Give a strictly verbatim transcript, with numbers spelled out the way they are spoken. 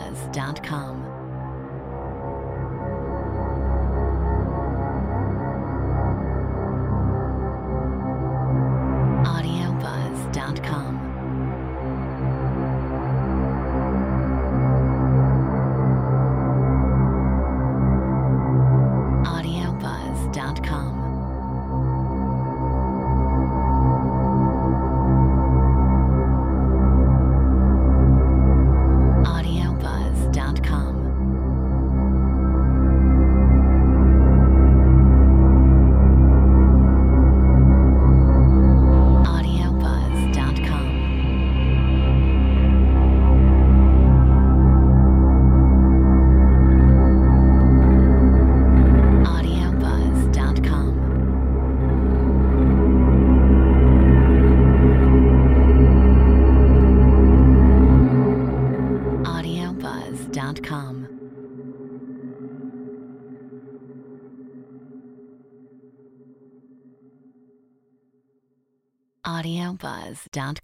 audiobuzz dot com. audiobuzz dot com. audiobuzz dot com. audiobuzz dot com. audiobuzz dot com. audiobuzz dot com. audiobuzz dot com. audiobuzz dot